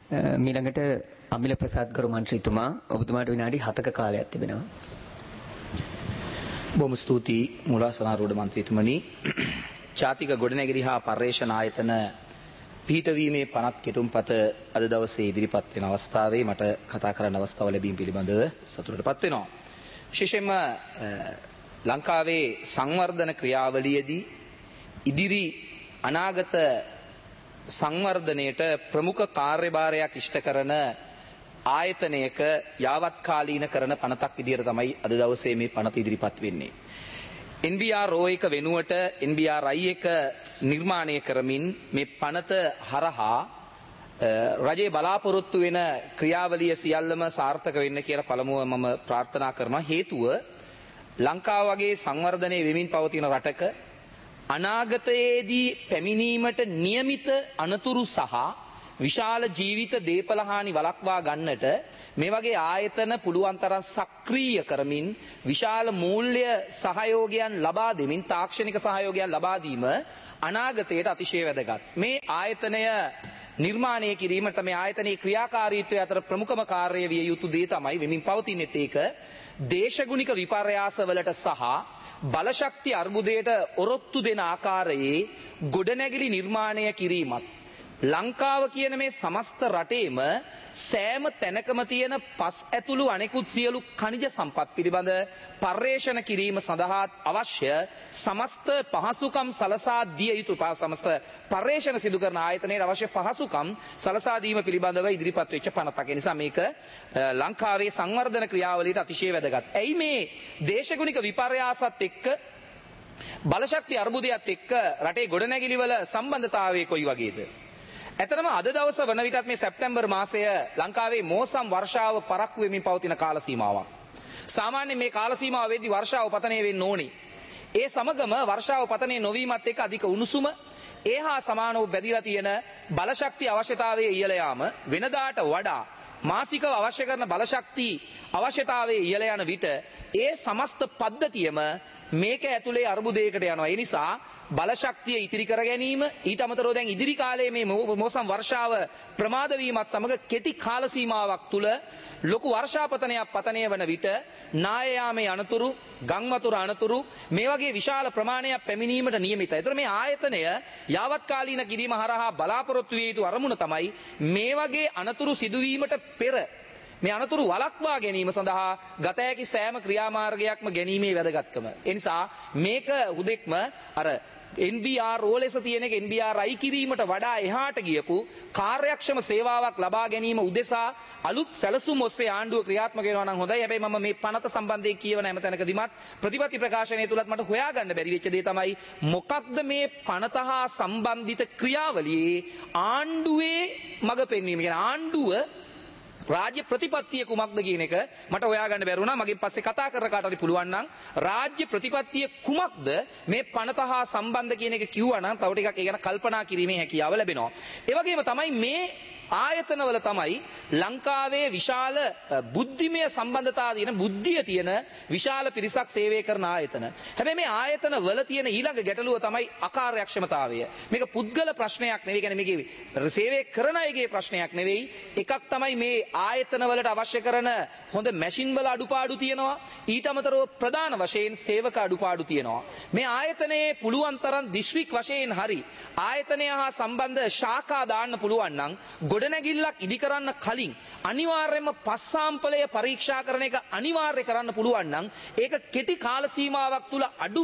මීළඟට අමිල ප්‍රසාද් ගරු මන්ත්‍රීතුමා ඔබතුමාට විනාඩි 7ක කාලයක් තිබෙනවා. බොහොම ස්තුතියි මුලාසනාරෝඩ මන්ත්‍රීතුමනි. ජාතික ගොඩනැගිලි හා පර්යේෂණ ආයතන පිහිටවීමේ පනත් කෙටුම්පත අද දවසේ ඉදිරිපත් වෙන අවස්ථාවේ මට කතා කරන්න අවස්ථාව ලැබීම පිළිබඳව සතුටටපත් වෙනවා. විශේෂයෙන්ම ලංකාවේ සංවර්ධන ක්‍රියාවලියේදී ඉදිරි අනාගත සංවර්ධනයට ප්‍රමුඛ කාර්යභාරයක් ඉෂ්ට කරන ආයතනයක යාවත්කාලීන කරන පනතක් විදියට තමයි අද දවසේ මේ පනත ඉදිරිපත් වෙන්නේ. NBR රෝ එක වෙනුවට NBR I එක නිර්මාණය කරමින් මේ පනත හරහා රජයේ බලාපොරොත්තු වෙන ක්‍රියාවලිය සියල්ලම සාර්ථක වෙන්න කියලා පළමුව මම ප්‍රාර්ථනා කරනවා. හේතුව ලංකාව වගේ සංවර්ධනය වෙමින් පවතින රටක අනාගතයේදී පැමිණීමට නියමිත අනතුරු සහ විශාල ජීවිත දේපල හානි වළක්වා ගන්නට මේ වගේ ආයතන පුළුවන් තරම් සක්‍රීය කරමින් විශාල මූල්‍ය සහයෝගයන් ලබා දෙමින් තාක්ෂණික සහයෝගයන් ලබා දීම අනාගතයට අතිශය වැදගත්. මේ ආයතනය නිර්මාණය කිරීම තමයි ආයතනයේ ක්‍රියාකාරීත්වය අතර ප්‍රමුඛම කාර්යය විය යුතු දේ තමයි වෙමින් පවතින්නේ. ඒක දේශගුණික විපර්යාසවලට සහ බලශක්ති අර්බුදයට ඔරොත්තු දෙන ආකාරයේ ගොඩනැගිලි නිර්මාණය කිරීමත් ලංකාව කියන මේ සමස්ත රටේම සෑම තැනකම තියෙන පස් ඇතුළු අනෙකුත් සියලු ඛනිජ සම්පත් පිළිබඳ පර්යේෂණ කිරීම සඳහා අවශ්‍ය සමස්ත පහසුකම් සලසා දිය යුතු සමස්ත පර්යේෂණ සිදු කරන ආයතනයේ අවශ්‍ය පහසුකම් සලසා දීම පිළිබඳව ඉදිරිපත් වෙච්ච පනතක්. ඒ නිසා මේක ලංකාවේ සංවර්ධන ක්‍රියාවලියට අතිශය වැදගත්. ඇයි මේ දේශගුණික විපර්යාසත් එක්ක බලශක්ති අර්බුදයත් එක්ක රටේ ගොඩනැගිලි වල සම්බන්ධතාවය කොයි වගේද? ඇතරම අද දවස වන විටත් මේ සැප්තැම්බර් මාසය ලංකාවේ මෝසම් වර්ෂාව පරක්කු වෙමින් පවතින කාල සීමාවක්. සාමාන්‍යයෙන් මේ කාල සීමාව වෙද්දී වර්ෂාව පතනය වෙන්න ඕනේ. ඒ සමගම වර්ෂාව පතනය නොවීමත් එක්ක අධික උණුසුම ඒ හා සමානව බැඳිලා තියෙන බලශක්ති අවශ්‍යතාවයේ ඉහළ යාම වෙනදාට වඩා මාසිකව අවශ්‍ය කරන බලශක්ති අවශ්‍යතාවයේ ඉහළ යන විට ඒ සමස්ත පද්ධතියම මේක ඇතුලේ අර්බුදයකට යනවා. ඒ නිසා බලශක්තිය ඉතිරි කර ගැනීම ඊට අමතරව දැන් ඉදිරි කාලයේ මේ මෝසම් වර්ෂාව ප්‍රමාද වීමත් සමග කෙටි කාල සීමාවක් තුල ලොකු වර්ෂාපතනයක් පතනය වන විට නාය යාමේ අනතුරු, ගම් වතුර අනතුරු මේ වගේ විශාල ප්‍රමාණයක් පැමිණීමට නියමිතයි. ඒතර මේ ආයතනය යාවත්කාලීන කිරීම හරහා බලාපොරොත්තු විය යුතු අරමුණ තමයි මේ වගේ අනතුරු සිදුවීමට පෙර මේ අනතුරු වළක්වා ගැනීම සඳහා ගත හැකි සෑම ක්‍රියාමාර්ගයක්ම ගැනීමේ වැදගත්කම. ඒ නිසා මේක උදෙක්ම අර NBR රෝ ලෙස තියෙන එක NBR I කිරීමට වඩා එහාට ගියපු කාර්යක්ෂම සේවාවක් ලබා ගැනීම උදෙසා අලුත් සැලසුම් ඔස්සේ ආණ්ඩුව ක්‍රියාත්මක වෙනවා නම් හොඳයි. හැබැයි මම මේ පනත සම්බන්ධයෙන් කියවන හැම තැනකදීමත් ප්‍රතිපත්ති ප්‍රකාශනය තුලත් මට හොයාගන්න බැරි වෙච්ච දේ තමයි මොකක්ද මේ පනත හා සම්බන්ධිත ක්‍රියාවලියේ ආණ්ඩුවේ මඟ පෙන්වීම. කියන ආණ්ඩුව රාජ්‍ය ප්‍රතිපත්තිය කුමක්ද කියන එක මට හොයාගන්න බැරි වුණා. මගෙන් පස්සේ කතා කරන කාට හරි පුළුවන් නම් රාජ්‍ය ප්‍රතිපත්තිය කුමක්ද මේ පනත හා සම්බන්ධ කියන එක කිව්වා නම් තව ටිකක් ඒ ගැන කල්පනා කිරීමේ හැකියාව ලැබෙනවා. ඒ වගේම තමයි මේ ආයතනවල තමයි ලංකාවේ විශාල බුද්ධිමය සම්බන්ධතාව තියෙන බුද්ධිය තියෙන විශාල පිරිසක් සේවය කරන ආයතන. හැබැයි මේ ආයතන වල තියෙන ඊළඟ ගැටලුව තමයි අකාර්යක්ෂමතාවය. මේක පුද්ගල ප්‍රශ්නයක් නෙවෙයි. කියන්නේ මේකේ සේවය කරන අයගේ ප්‍රශ්නයක් නෙවෙයි. එකක් තමයි මේ ආයතන වලට අවශ්‍ය කරන හොඳ මැෂින් වල අඩුපාඩු තියෙනවා. ඊට අමතරව ප්‍රධාන වශයෙන් සේවක අඩුපාඩු තියෙනවා. මේ ආයතනයේ පුළුවන් තරම් දිස්ත්‍රික් වශයෙන් හරි ආයතනය හා සම්බන්ධ ශාඛා දාන්න පුළුවන් නම් ගොඩනැගිල්ලක් ඉදි කරන්න කලින් අනිවාර්යයෙන්ම පස් සාම්පලය පරීක්ෂා කරන එක අනිවාර්ය කරන්න පුළුවන් නම් ඒක කෙටි කාල සීමාවක් තුල අඩු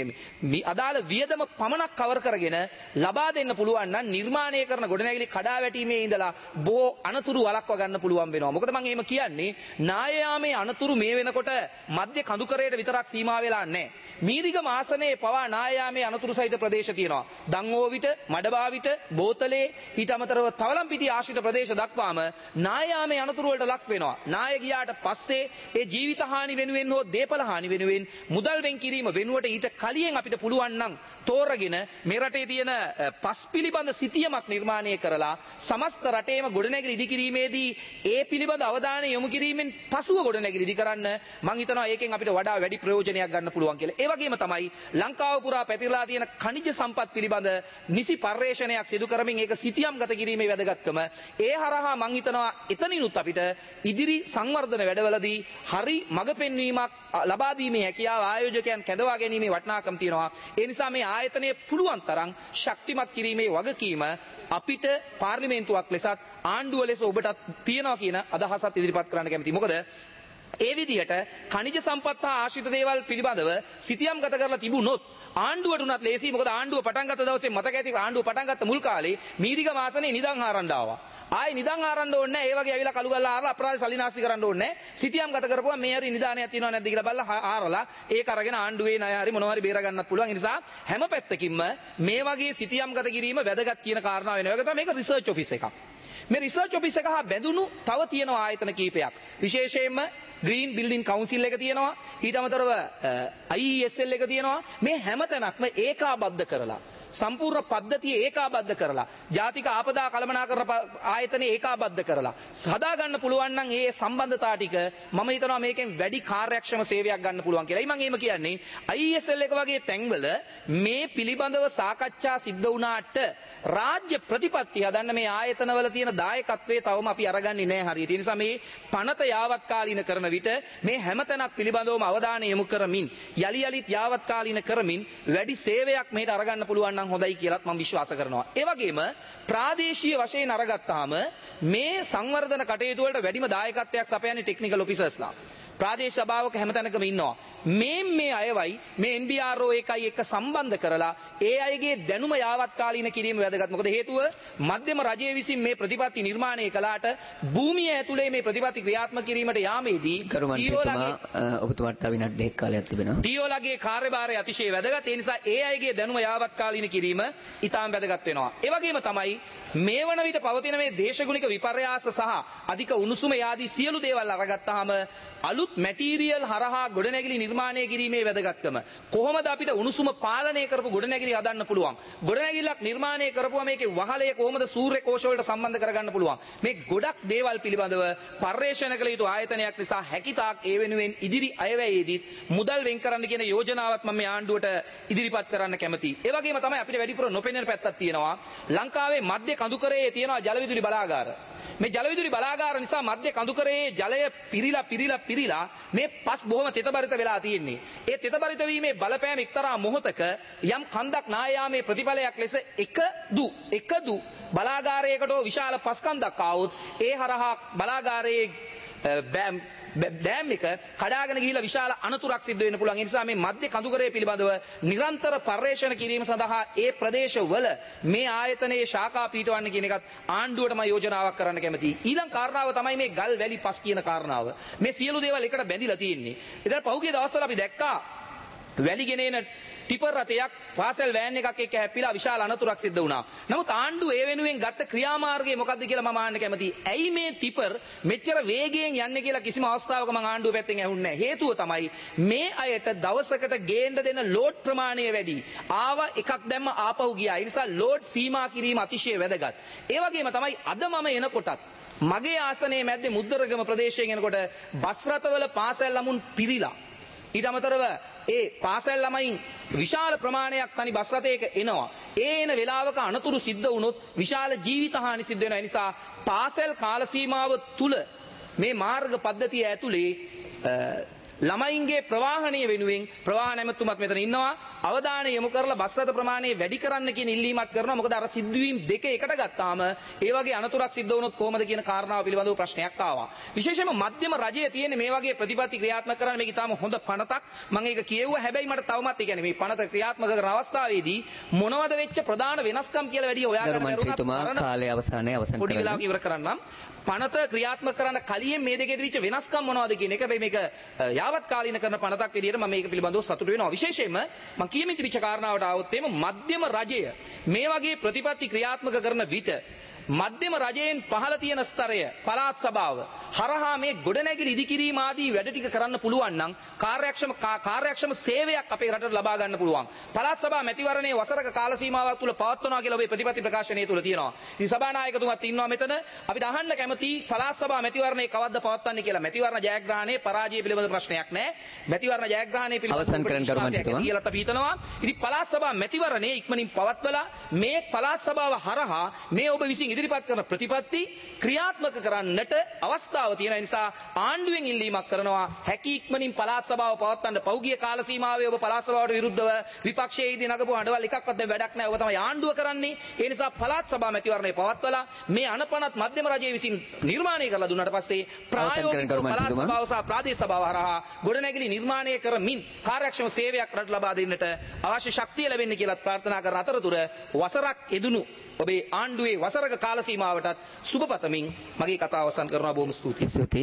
මේ අදාළ වියදම පමණක් කවර් කරගෙන ලබා දෙන්න පුළුවන් නම් නිර්මාණය කරන ගොඩනැගිලි කඩා වැටීමේ ඉඳලා බොහෝ අනතුරු වළක්වා ගන්න පුළුවන් වෙනවා. මොකද මම එහෙම කියන්නේ නාය යාමේ අනතුරු මේ වෙනකොට මධ්‍ය කඳුකරයට විතරක් සීමා වෙලා නැහැ. මීරිගම ආසනයේ පවා නාය යාමේ අනතුරු සහිත ප්‍රදේශ තියෙනවා. දංගෝවිට, මඩබාවිට, බෝතලේ ඊට අමතරව තවලම්පිටිය ආශ්‍රිත ප්‍රදේශ දක්වාම නාය යාමේ අනතුරු වලට ලක් වෙනවා. නාය ගියාට පස්සේ ඒ ජීවිත හානි වෙනුවෙන් හෝ දේපල හානි වෙනුවෙන් මුදල් වෙන් කිරීම වෙනුවට ඊට කලින් අපිට පුළුවන් නම් තෝරගෙන මේ රටේ තියෙන පස් පිළිබඳ සිතියමක් නිර්මාණය කරලා සමස්ත රටේම ගොඩනැගිලි ඉදි කිරීමේදී ඒ පිළිබඳ අවධානය යොමු කිරීමෙන් පසුව ගොඩනැගිලි ඉදි කරන්න මම හිතනවා ඒකෙන් අපිට වඩා වැඩි ප්‍රයෝජනයක් ගන්න පුළුවන් කියලා. ඒ වගේම තමයි ලංකාව පුරා පැතිරලා තියෙන ඛනිජ සම්පත් පිළිබඳ නිසි පර්යේෂණයක් සිදු කරමින් ඒක සිතියම් ගත කිරීමේ වැදගත්කම ඒ හරහා මං හිතනවා එතනිනුත් අපිට ඉදිරි සංවර්ධන වැඩවලදී හරි මඟ පෙන්වීමක් ලබා දීමේ හැකියාව ආයෝජකයන් කැඳවා ගැනීමේ වටිනාකම තියෙනවා. ඒ නිසා මේ ආයතනය පුළුවන් තරම් ශක්තිමත් කිරීමේ වගකීම අපිට පාර්ලිමේන්තුවක් ලෙසත් ආණ්ඩුව ලෙස ඔබටත් තියෙනවා කියන අදහසත් ඉදිරිපත් කරන්න කැමතියි. මොකද ඒ විදිහට khනිජ සම්පත් හා ආශ්‍රිත දේවල් පිළිබඳව සිතියම් ගත කරලා තිබුණොත් ආණ්ඩුවට උනත් ලේසි. මොකද ආණ්ඩුව පටන් ගත්ත දවසේ මතක ඇති ආණ්ඩුව පටන් ගත්ත මුල් කාලේ මීරිග මාසනේ නිදන් ආරන්න ආවා. ආයේ නිදන් ආරන්න ඕනේ නැහැ. ඒ වගේ ඇවිල්ලා කළු ගල්ලා ආරලා අපරාධ සල්ලිනාස්ති කරන්න ඕනේ නැහැ. සිතියම් ගත කරපුවා මේ හරි නිදානයක් තියෙනව නැද්ද කියලා බලලා ආරලා ඒක අරගෙන ආණ්ඩුවේ ණය හරි මොනවා හරි බේර ගන්නත් පුළුවන්. ඒ නිසා හැම පැත්තකින්ම මේ වගේ සිතියම් ගත කිරීම වැදගත් කියන කාරණාව වෙනවා. ඒක තමයි මේක රිසර්ච් ඔෆිස් එකක්. මේ රිසර්ච් ඔෆිස් එක හා බැඳුණු තව තියෙනවා ආයතන කීපයක්. විශේෂයෙන්ම ග්‍රීන් බිල්ඩින් කවුන්සිල් එක තියෙනවා. ඊට අමතරව IESL එක තියෙනවා. මේ හැම තැනක්ම ඒකාබද්ධ කරලා සම්පූර්ණ පද්ධතිය ඒකාබද්ධ කරලා ජාතික ආපදා කළමනාකරණ ආයතනය ඒකාබද්ධ කරලා සදා ගන්න පුළුවන් නම් ඒ සම්බන්ධතා ටික මම හිතනවා මේකෙන් වැඩි කාර්යක්ෂම සේවයක් ගන්න පුළුවන් කියලා. මම එහෙම කියන්නේ IESL එක වගේ තැන්වල මේ පිළිබඳව සාකච්ඡා සිද්ධ වුණාට රාජ්‍ය ප්‍රතිපත්ති හදන්න මේ ආයතනවල තියෙන දායකත්වයේ තවම අපි අරගන්නේ නැහැ හරියට. ඒ නිසා මේ පනත යාවත්කාලීන කරන විට මේ හැමතැනක් පිළිබඳවම අවධානය යොමු කරමින් යලි යලිත් යාවත්කාලීන කරමින් වැඩි සේවයක් මෙහෙට අරගන්න පුළුවන් හොඳයි කියලාත් මම විශ්වාස කරනවා. ඒ වගේම ප්‍රාදේශීය වශයෙන් අරගත්තාම මේ සංවර්ධන කටයුතු වලට වැඩිම දායකත්වයක් සපයන්නේ ටෙක්නිකල් ඔෆිසර්ස්ලා. ප්‍රාදේශ සභාවක හැමතැනකම ඉන්නවා. මේ අයවයි මේ NBRO එකයි එක්ක සම්බන්ධ කරලා ඒ අයගේ දැනුම යාවත්කාලීන කිරීම වැදගත්. මොකද හේතුව මධ්‍යම රජය විසින් මේ ප්‍රතිපත්ති නිර්මාණය කළාට භූමිය ඇතුලේ මේ ප්‍රතිපත්ති ක්‍රියාත්මක කිරීමට යාමේදී ඔබතුමාට තව විනාඩි දෙකක් කාලයක් තිබෙනවා. ටීఓලගේ කාර්යභාරය අතිශය වැදගත්. ඒ නිසා ඒ අයගේ දැනුම යාවත්කාලීන කිරීම ඉතාම වැදගත් වෙනවා. ඒ වගේම තමයි මේ වන විට පවතින මේ දේශගුණික විපර්යාස සහ අධික උණුසුම යාදී සියලු දේවල් අරගත්තාම අලුත් මැටීරියල් හරහා ගොඩනැගිලි නිර්මාණය කිරීමේ වැදගත්කම. කොහොමද අපිට උණුසුම පාලනය කරපු ගොඩනැගිලි හදන්න පුළුවන්? ගොඩනැගිල්ලක් නිර්මාණය කරපුවා මේකේ වහලය කොහොමද සූර්ය කෝෂ වලට සම්බන්ධ කරගන්න පුළුවන්? මේ ගොඩක් දේවල් පිළිබඳව පර්යේෂණ කළ යුතු ආයතනයක් නිසා හැකිතාක් ඒ වෙනුවෙන් ඉදිරි අයවැයේදී මුදල් වෙන් කරන්න කියන යෝජනාවත් මම මේ ආණ්ඩුවට ඉදිරිපත් කරන්න කැමතියි. ඒ වගේම තමයි අපිට වැඩිපුර නොපෙනෙන පැත්තක් තියෙනවා. ලංකාවේ මධ්‍ය කඳුකරයේ තියෙනවා ජල විදුලි බලාගාර. මේ ජල විදුලි බලාගාර නිසා මධ්‍ය කඳුකරයේ ජලය පිරීලා මේ පස් බොහොම තෙතබරිත වෙලා තියෙන්නේ. ඒ තෙතබරිත වීමේ බලපෑම එක්තරා මොහොතක යම් කන්දක් නායාමේ ප්‍රතිඵලයක් ලෙස එකදු බලාගාරයකට විශාල පස් කන්දක් ආවොත් ඒ හරහා බලාගාරයේ ඩෑම් එක කඩාගෙන ගිහිලා විශාල අනතුරක් සිද්ධ වෙන්න පුළුවන්. ඒ නිසා මේ මධ්‍ය කඳුකරය පිළිබඳව නිරන්තර පර්යේෂණ කිරීම සඳහා ඒ ප්‍රදේශවල මේ ආයතනයේ ශාඛා පීඨවන්න කියන එකත් ආණ්ඩුවටම යෝජනාවක් කරන්න කැමතියි. ඊළඟ කාරණාව තමයි මේ ගල් වැලි පස් කියන කාරණාව. මේ සියලු දේවල් එකට බැඳිලා තියෙන්නේ. ඉතින් පහුගිය දවස්වල අපි දැක්කා වැලි ගෙනේන ටිපර් රථයක් පාසල් වෑන් එකක් එක්ක හැප්පිලා විශාල අනතුරක් සිද්ධ වුණා. නමුත් ආණ්ඩුව ඒ වෙනුවෙන් ගත්ත ක්‍රියාමාර්ගය මොකක්ද කියලා මම අහන්න කැමතියි. ඇයි මේ ටිපර් මෙච්චර වේගයෙන් යන්නේ කියලා කිසිම අවස්ථාවක මම ආණ්ඩුව පැත්තෙන් ඇහුන්නේ නැහැ. හේතුව තමයි මේ අයට දවසකට ගේන්න දෙන ලෝඩ් ප්‍රමාණය වැඩි. ආව එකක් දැම්ම ආපහු ගියා. ඒ නිසා ලෝඩ් සීමා කිරීම අතිශය වැදගත්. ඒ වගේම තමයි අද මම එනකොටත් මගේ ආසනයේ මැද්දේ මුද්දරගම ප්‍රදේශයෙන් එනකොට බස් රථවල පාසල් ළමුන් පිරීලා ඊට අමතරව ඒ පාසල් ළමයින් විශාල ප්‍රමාණයක් තනි බස් රථයක එනවා. ඒ එන වෙලාවක අනතුරු සිද්ධ වුණොත් විශාල ජීවිත හානි සිද්ධ වෙනවා. ඒ නිසා පාසල් කාල සීමාව තුල මේ මාර්ග පද්ධතිය ඇතුලේ ළමයින්ගේ ප්‍රවාහනය වෙනුවෙන් ප්‍රවාහන ඇමතුමත් මෙතන ඉන්නවා. අවධානය යොමු කරලා බස් රථ ප්‍රමාණය වැඩි කරන්න කියන ඉල්ලීමක් කරනවා. මොකද අර සිද්ධවීම් දෙක එකට ගත්තාම ඒ වගේ අනතුරක් සිද්ධ වුණොත් කොහොමද කියන කාරණාව පිළිබඳව ප්‍රශ්නයක් ආවා. විශේෂයෙන්ම මධ්‍යම රජය තියෙන මේ වගේ ප්‍රතිපත්ති ක්‍රියාත්මක කරන්න මේක ඉතාම හොඳ පනතක්. මම ඒක කියෙව්වා. හැබැයි මට තවමත් ඒ කියන්නේ මේ පනත ක්‍රියාත්මක කරන අවස්ථාවේදී මොනවද වෙච්ච ප්‍රධාන වෙනස්කම් කියලා වැඩි හොයාගන්න බැරුණා. කාලය අවසානයේ අවසන් පොඩි වෙලාවක ඉවර කරන්නම්. පනත ක්‍රියාත්මක කරන්න කලින් මේ දෙකේ තිබිච්ච වෙනස්කම් මොනවද කියන එක මේක යාවත් කාලීන කරන පනතක් විදිහට මම මේක පිළිබඳව සතුටු වෙනවා. විශේෂයෙන්ම මම කියමින් තිබිච්ච කාරණාවට આવොත් එimhe මධ්‍යම රජය මේ වගේ ප්‍රතිපත්ති ක්‍රියාත්මක කරන විට මධ්‍යම රජයෙන් පහළ තියෙන ස්තරය පළාත් සභාව හරහා මේ ගොඩනැගිලි ඉදිකිරීම ආදී වැඩ ටික කරන්න පුළුවන් නම් කාර්යක්ෂම සේවයක් අපේ රටට ලබා ගන්න පුළුවන්. පළාත් සභා මැතිවරණයේ වසරක කාල සීමාවක් තුල පවත්වනවා කියලා ඔබේ ප්‍රතිපත්ති ප්‍රකාශනය තුල තියෙනවා. ඉතින් සභානායකතුමත් ඉන්නවා මෙතන. අපිට අහන්න කැමති පළාත් සභා මැතිවරණය කවද්ද පවත්වන්නේ කියලා. මැතිවරණ ජයග්‍රහණයේ පරාජය පිළිබඳ ප්‍රශ්නයක් නැහැ. මැතිවරණ ජයග්‍රහණය පිළිබඳ අවසන් කරන්න කරුමන්තුමා කියලා අපි හිතනවා. ඉතින් පළාත් සභා මැතිවරණය ඉක්මනින් පවත්වලා මේ පළාත් සභාව හරහා මේ ඔබ විසින් ඉදිරිපත් කරන ප්‍රතිපත්ති ක්‍රියාත්මක කරන්නට අවස්ථාව තියෙන නිසා ආණ්ඩුවෙන් ඉල්ලීමක් කරනවා හැකි ඉක්මනින් පළාත් සභාව පවත්වන්න. පෞගිය කාල සීමාවේ ඔබ පළාත් සභාවට විරුද්ධව විපක්ෂයේදී නගපු අඬවල් එකක්වත් දැන් වැඩක් නැහැ. ඔබ තමයි ආණ්ඩුව කරන්නේ. ඒ නිසා පළාත් සභා මැතිවරණය පවත්වලා මේ අනපනත් මධ්‍යම රජයේ විසින් නිර්මාණය කරලා දුන්නාට පස්සේ ප්‍රායෝගික පළාත් සභාව සහ ප්‍රාදේශ සභාව හරහා ගොඩනැගිලි නිර්මාණය කරමින් කාර්යක්ෂම සේවයක් රට ලබා දෙන්නට අවශ්‍ය ශක්තිය ලැබෙන්න කියලා ප්‍රාර්ථනා කරන අතරතුර වසරක් එදුණු ඔබේ ආණ්ඩුවේ වසරක කාල සීමාවටත් සුබ පතමින් මගේ කතාව අවසන් කරනවා. බොහොම ස්තුතියි.